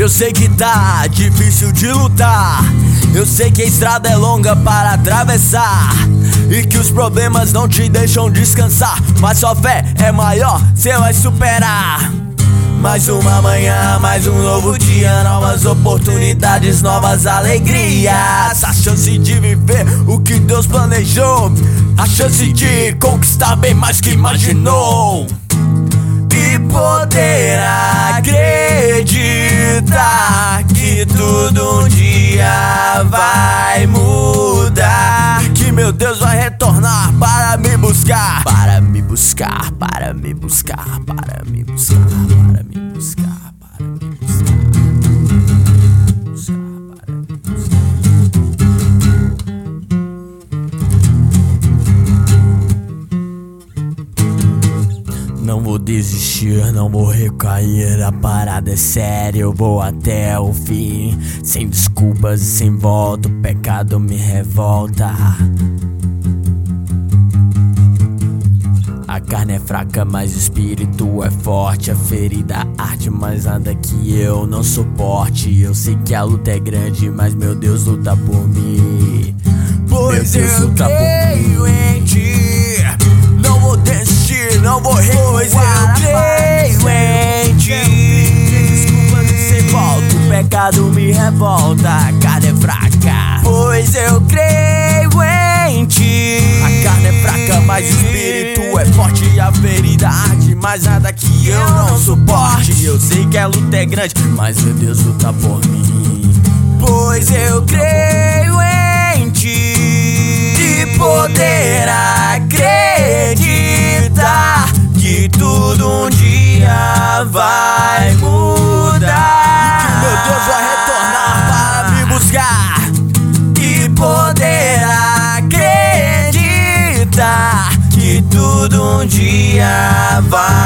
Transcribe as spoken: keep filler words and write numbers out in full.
Eu sei que tá difícil de lutar, eu sei que a estrada é longa para atravessar e que os problemas não te deixam descansar, mas sua fé é maior, cê vai superar. Mais uma manhã, mais um novo dia, novas oportunidades, novas alegrias. A chance de viver o que Deus planejou, a chance de conquistar bem mais que imaginou, e poder acreditar que tudo um dia vai mudar, que meu Deus vai retornar para me buscar, para me buscar, para me buscar, para me buscar, para me buscar, para me buscar, buscar, para me buscar. Não vou desistir, não vou recair, a parada é séria, eu vou até o fim. Sem desculpas e sem volta, o pecado me revolta. A carne é fraca, mas o espírito é forte. A ferida arde, mas nada que eu não suporte. Eu sei que a luta é grande, mas meu Deus luta por mim. Pois eu luta creio em ti, não vou desistir, não vou recuar. Pois eu creio em ti, sem desculpas e sem volta, o pecado me revolta. A carne é fraca, pois eu creio em ti. A carne é fraca, mas o espírito é forte. E a ferida arde, mas nada que eu não suporte. Eu sei que a luta é grande, mas meu Deus luta por mim. Pois eu creio em ti, e poder acreditar que tudo um dia vai mudar, e que meu Deus vai retornar para me buscar, e poder acreditar que tudo um dia vai